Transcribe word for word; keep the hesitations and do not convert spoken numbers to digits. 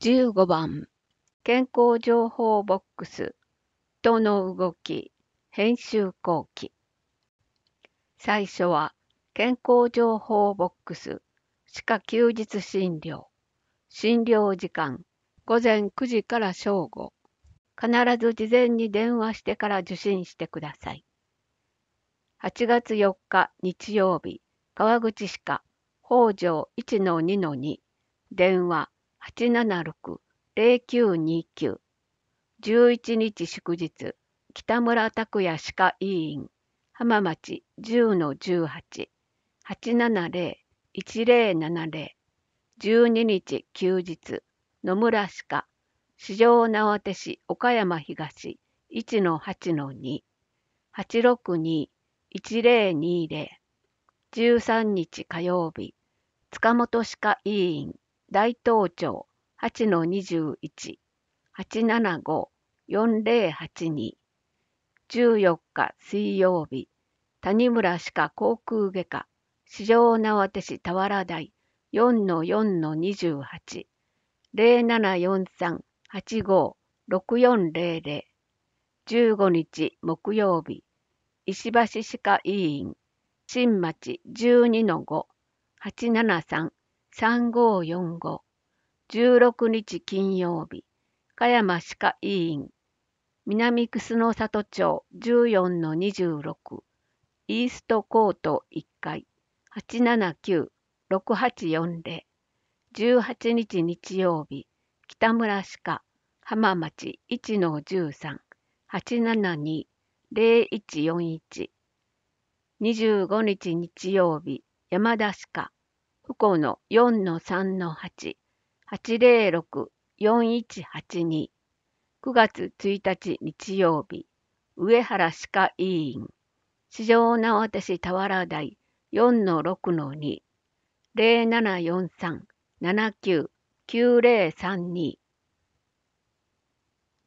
じゅうごばん健康情報ボックス人の動き編集後記。最初は健康情報ボックス歯科休日診療診療時間ごぜんくじから正午。必ず事前に電話してから受診してください。はちがつよっか日曜日、川口歯科北条 いちのにのに 電話はちななろく ゼロきゅうにきゅう。じゅういちにち祝日、北村拓也歯科医院浜町 じゅうのじゅうはち はちななゼロ いちゼロななゼロ。じゅうににち休日、野村歯科四条畷市岡山東 いちのはちのに はちろくに いちゼロにゼロ。じゅうさんにち火曜日、塚本歯科医院大東町 はちのにじゅういち はちななご よんゼロはちに。じゅうよっか水曜日、谷村歯科口腔外科四条畷市田原台 よんのよんのにじゅうはち ゼロななよんさん はちご ろくよんゼロゼロ。じゅうごにち木曜日、石橋歯科医院新町 じゅうにのご はちななさん さんごよんご。じゅうろくにち金曜日、香山歯科医院南楠の里町 じゅうよんのにじゅうろく。イーストコートいっかい はちななきゅう ろくはちよんゼロ。じゅうはちにち日曜日、北村歯科浜町 いちのじゅうさん はちななに ゼロいちよんいち。にじゅうごにち日曜日、山田歯科福野 よんのさんのはち はちゼロろく よんいちはちに。くがつついたち日曜日、上原歯科医院四条畷市田原台 よんのろくのに ゼロななよんさん ななきゅう きゅうゼロさんに。